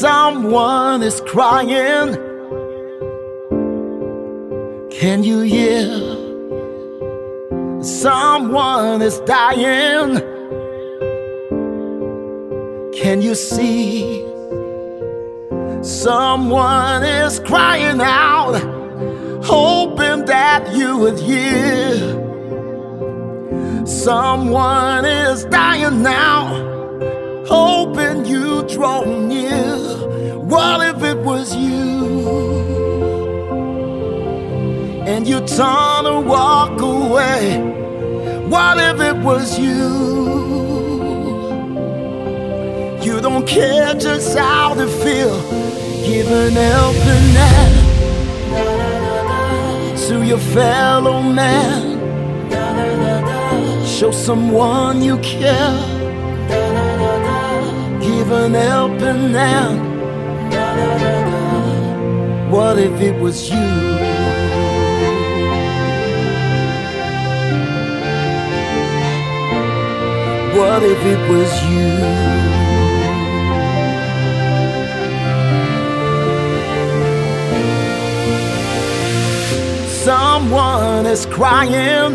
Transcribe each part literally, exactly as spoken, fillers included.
Someone is crying. Can you hear? Someone is dying. Can you see? Someone is crying out, hoping that you would hear. Someone is dying now, hoping you draw near. What if it was you? And you turn and walk away. What if it was you? You don't care just how they feel. Give an helping hand to your fellow man. Show someone you care. Give an helping hand. What if it was you? What if it was you? Someone is crying.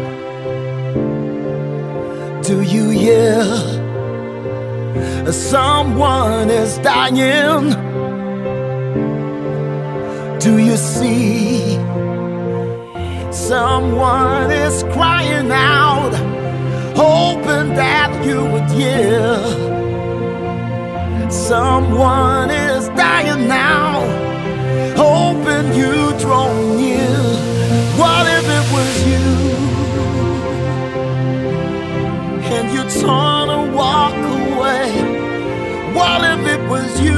Do you hear? Someone is dying. Do you see? Someone is crying out, hoping that you would hear. Someone is dying now, hoping you draw near. What if it was you? And you turn and walk away. What if it was you?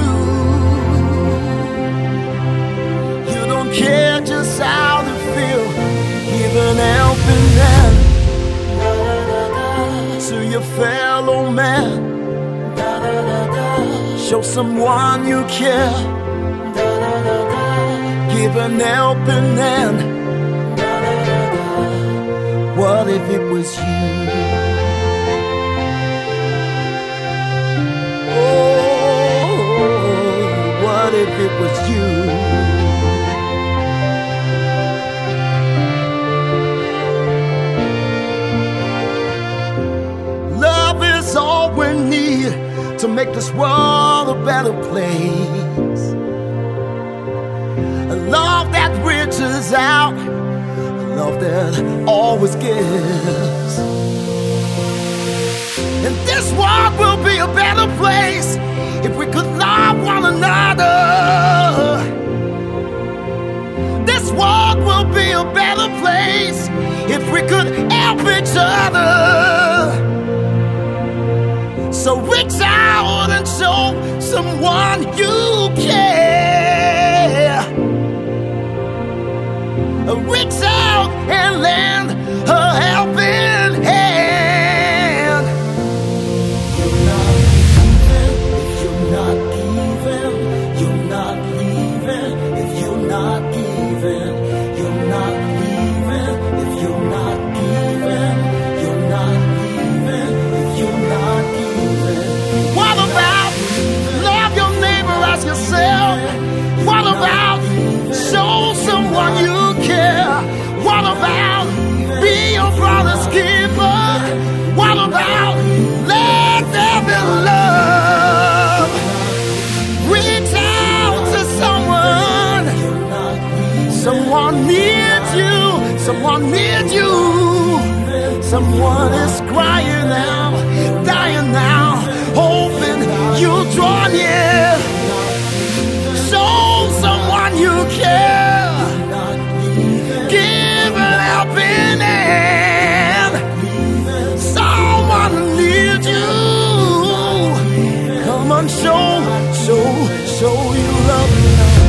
You don't care just how they feel. Give an helping hand to your fellow man. Show someone you care. Give an helping hand. What if it was you? Oh, what if it was you? All we need to make this world a better place. A love that reaches out, a love that always gives. And this world will be a better place if we could love one another. This world will be a better place if we could help each other. So reach out and show someone you care. Reach out and lend a helping hand. You're not leaving if you're not giving. You're not leaving if you're not giving. You're not leaving if you're not giving. You're not leaving if you're not giving. What about love your neighbor as yourself? What about show someone you care? What about be your brother's keeper? What about let there be love? Reach out to someone. Someone needs you. Someone needs you. Someone is crying now, dying now, hoping you'll draw near. Show someone you care. Give an helping hand. Someone needs you. Come on, show, show, show you love.